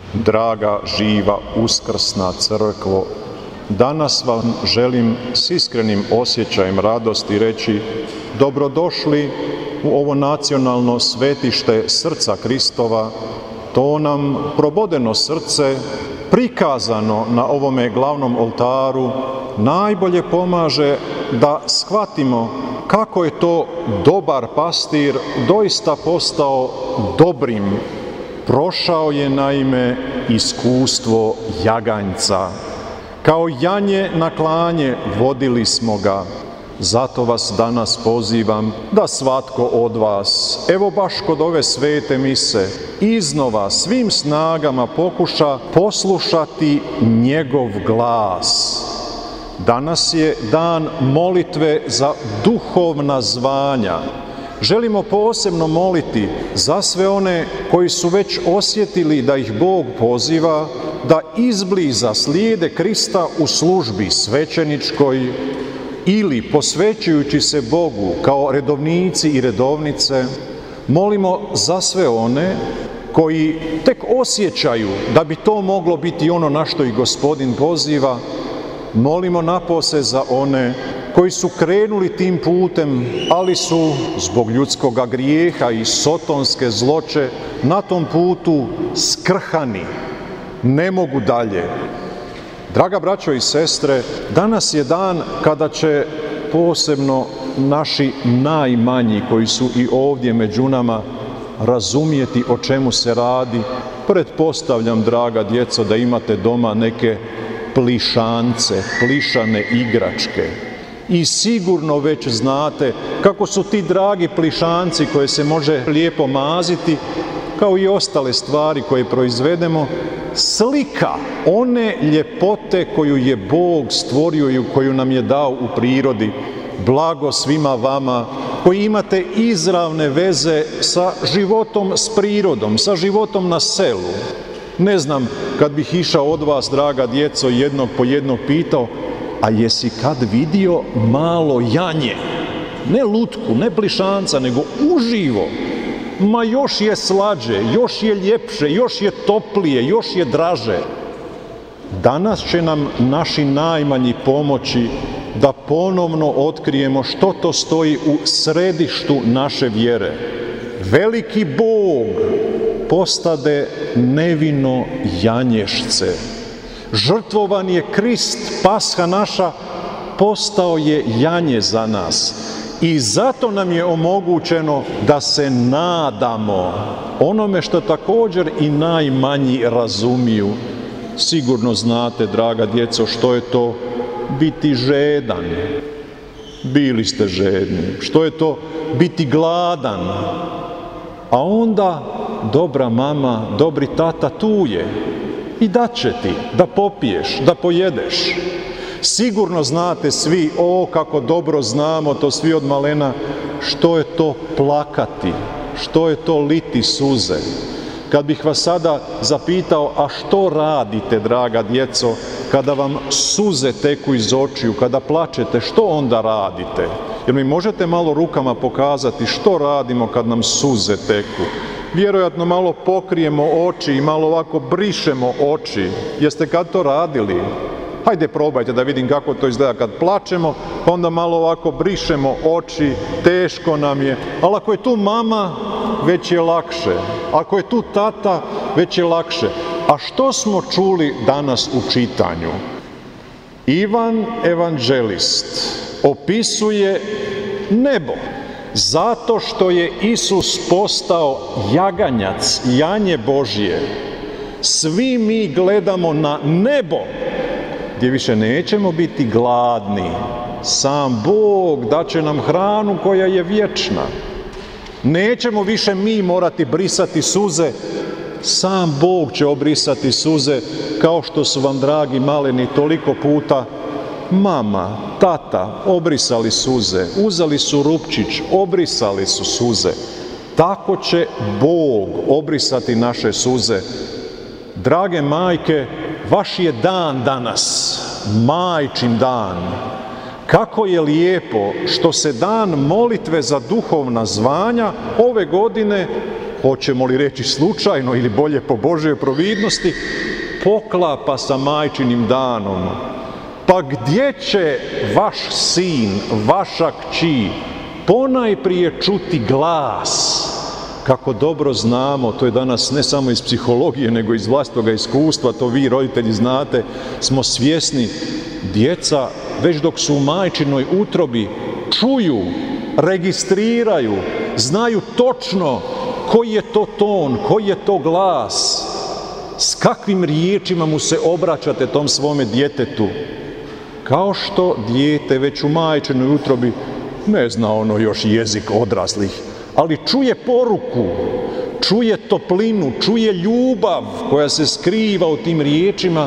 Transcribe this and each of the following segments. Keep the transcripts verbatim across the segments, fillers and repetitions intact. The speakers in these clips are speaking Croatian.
Draga, živa, uskrsna crkvo, danas vam želim s iskrenim osjećajem radosti reći dobrodošli u ovo nacionalno svetište srca Kristova. To nam probodeno srce, prikazano na ovome glavnom oltaru, najbolje pomaže da shvatimo kako je to dobar pastir doista postao dobrim. Prošao je naime iskustvo jaganjca. Kao janje na klanje vodili smo ga. Zato vas danas pozivam da svatko od vas, evo baš kod ove svete mise, iznova svim snagama pokuša poslušati njegov glas. Danas je dan molitve za duhovna zvanja. Želimo posebno moliti za sve one koji su već osjetili da ih Bog poziva, da izbliza slijede Krista u službi svećeničkoj ili posvećujući se Bogu kao redovnici i redovnice. Molimo za sve one koji tek osjećaju da bi to moglo biti ono na što ih Gospodin poziva. Molimo napose za one koji su krenuli tim putem, ali su zbog ljudskoga grijeha i sotonske zloće na tom putu skrhani, ne mogu dalje. Draga braćo i sestre, danas je dan kada će posebno naši najmanji koji su i ovdje među nama razumjeti o čemu se radi. Pretpostavljam, draga djeco, da imate doma neke plišance, plišane igračke. I sigurno već znate kako su ti dragi plišanci koje se može lijepo maziti, kao i ostale stvari koje proizvedemo, slika one ljepote koju je Bog stvorio i koju nam je dao u prirodi. Blago svima vama koji imate izravne veze sa životom, s prirodom, sa životom na selu. Ne znam, kad bih išao od vas, draga djeco, jednog po jednog pitao, a jesi kad vidio malo janje? Ne lutku, ne plišanca, nego uživo. Ma još je slađe, još je ljepše, još je toplije, još je draže. Danas će nam naši najmanji pomoći da ponovno otkrijemo što to stoji u središtu naše vjere. Veliki Bog postade nevino janješce. Žrtvovan je Krist, Pasha naša, postao je janje za nas. I zato nam je omogućeno da se nadamo onome što također i najmanji razumiju. Sigurno znate, draga djeco, što je to biti žedan. Bili ste žedni. Što je to biti gladan. A onda dobra mama, dobri tata tu je i dat će ti da popiješ, da pojedeš. Sigurno znate svi, o kako dobro znamo to svi od malena, što je to plakati, što je to liti suze. Kad bih vas sada zapitao, a što radite, draga djeco, kada vam suze teku iz očiju, kada plačete, što onda radite? Jer mi možete malo rukama pokazati što radimo kad nam suze teku? Vjerojatno malo pokrijemo oči i malo ovako brišemo oči. Jeste kad to radili? Hajde probajte da vidim kako to izgleda kad plačemo, pa onda malo ovako brišemo oči, teško nam je. Ali ako je tu mama, već je lakše. Ako je tu tata, već je lakše. A što smo čuli danas u čitanju? Ivan Evanđelist opisuje nebo. Zato što je Isus postao jaganjac, janje Božje. Svi mi gledamo na nebo, gdje više nećemo biti gladni. Sam Bog daće nam hranu koja je vječna. Nećemo više mi morati brisati suze. Sam Bog će obrisati suze, kao što su vam, dragi maleni, toliko puta mama, tata obrisali suze, uzeli su rupčić, obrisali su suze. Tako će Bog obrisati naše suze. Drage majke, vaš je dan danas, majčin dan. Kako je lijepo što se dan molitve za duhovna zvanja ove godine hoćemo li reći slučajno ili bolje po Božjoj providnosti, poklapa sa majčinim danom. Pa gdje će vaš sin, vaša kći ponajprije čuti glas? Kako dobro znamo, to je danas ne samo iz psihologije, nego iz vlastitoga iskustva, to vi roditelji znate, smo svjesni, djeca već dok su u majčinoj utrobi čuju, registriraju, znaju točno koji je to ton, koji je to glas, s kakvim riječima mu se obraćate tom svome djetetu. Kao što dijete već u majčinoj utrobi ne zna ono još jezik odraslih, ali čuje poruku, čuje toplinu, čuje ljubav koja se skriva u tim riječima.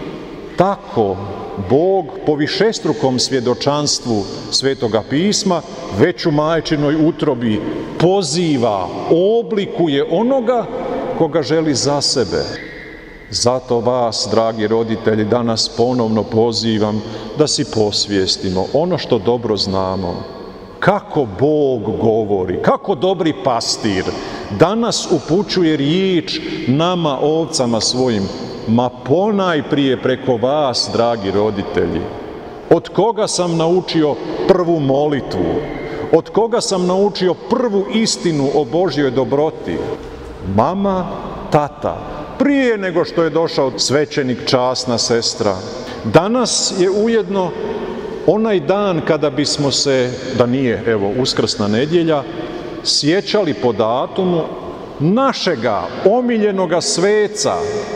Tako Bog po višestrukom svjedočanstvu Svetoga pisma već u majčinoj utrobi poziva, oblikuje onoga koga želi za sebe. Zato vas, dragi roditelji, danas ponovno pozivam da si posvijestimo ono što dobro znamo. Kako Bog govori, kako dobri pastir danas upućuje riječ nama, ovcama svojim, ma ponajprije preko vas, dragi roditelji. Od koga sam naučio prvu molitvu? Od koga sam naučio prvu istinu o Božjoj dobroti? Mama, tata, prije nego što je došao svećenik, časna sestra. Danas je ujedno onaj dan kada bismo se, da nije, evo, uskrsna nedjelja, sjećali po datumu našega omiljenoga sveca,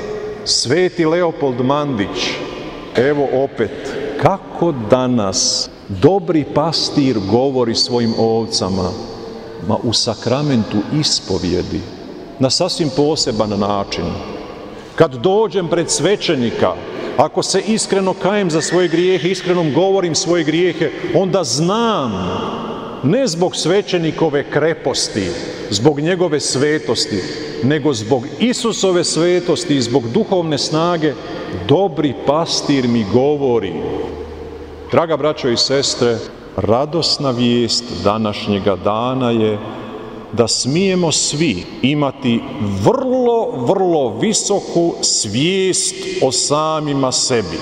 sveti Leopold Mandić. Evo opet, kako danas dobri pastir govori svojim ovcama, ma u sakramentu ispovjedi, na sasvim poseban način. Kad dođem pred svećenika, ako se iskreno kajem za svoje grijehe, iskreno govorim svoje grijehe, onda znam, ne zbog svećenikove kreposti, zbog njegove svetosti, nego zbog Isusove svetosti i zbog duhovne snage, dobri pastir mi govori. Draga braćo i sestre, radosna vijest današnjega dana je da smijemo svi imati vrlo, vrlo visoku svijest o samima sebi.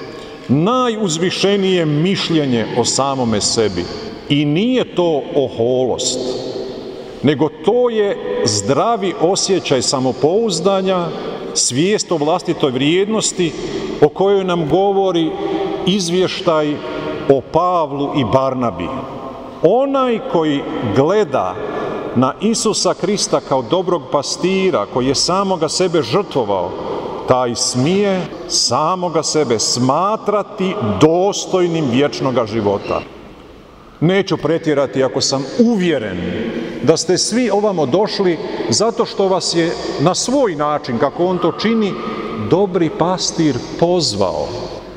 Najuzvišenije mišljenje o samome sebi. I nije to oholost, nego to je zdravi osjećaj samopouzdanja, svijest o vlastitoj vrijednosti o kojoj nam govori izvještaj o Pavlu i Barnabi. Onaj koji gleda na Isusa Krista kao dobrog pastira, koji je samoga sebe žrtvovao, taj smije samoga sebe smatrati dostojnim vječnoga života. Neću pretjerati ako sam uvjeren da ste svi ovamo došli zato što vas je na svoj način, kako on to čini, dobri pastir pozvao.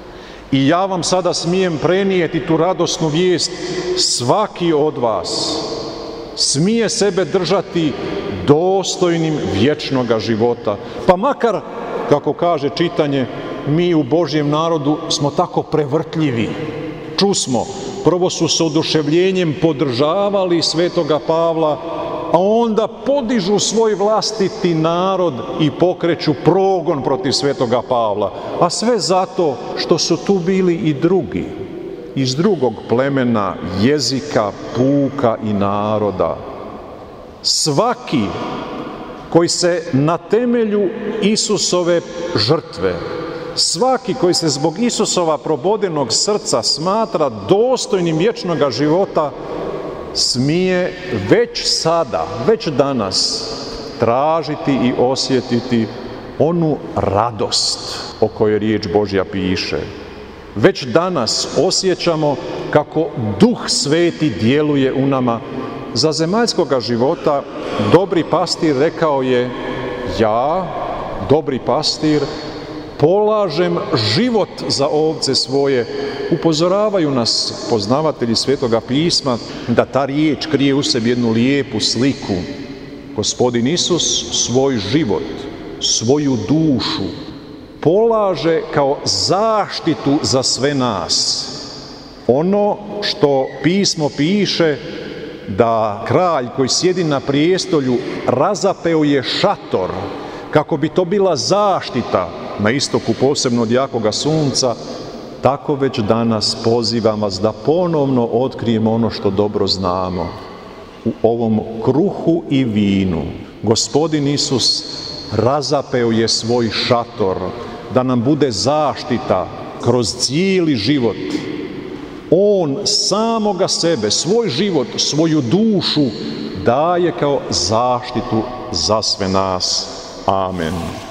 I ja vam sada smijem prenijeti tu radosnu vijest, svaki od vas smije sebe držati dostojnim vječnoga života. Pa makar, kako kaže čitanje, mi u Božjem narodu smo tako prevrtljivi. Čusmo, prvo su s oduševljenjem podržavali svetoga Pavla, a onda podižu svoj vlastiti narod i pokreću progon protiv svetoga Pavla. A sve zato što su tu bili i drugi, iz drugog plemena, jezika, puka i naroda. Svaki koji se na temelju Isusove žrtve, svaki koji se zbog Isusova probodenog srca smatra dostojnim vječnoga života, smije već sada, već danas tražiti i osjetiti onu radost o kojoj riječ Božja piše. Već danas osjećamo kako Duh Sveti djeluje u nama. Za zemaljskoga života dobri pastir rekao je: ja, dobri pastir, polažem život za ovce svoje. Upozoravaju nas poznavatelji Svetoga pisma da ta riječ krije u sebi jednu lijepu sliku. Gospodin Isus svoj život, svoju dušu polaže kao zaštitu za sve nas. Ono što pismo piše, da kralj koji sjedi na prijestolju razapeo je šator kako bi to bila zaštita na istoku, posebno od jakoga sunca, tako već danas pozivam vas da ponovno otkrijemo ono što dobro znamo. U ovom kruhu i vinu Gospodin Isus razapeo je svoj šator da nam bude zaštita kroz cijeli život. On samoga sebe, svoj život, svoju dušu daje kao zaštitu za sve nas. Amen.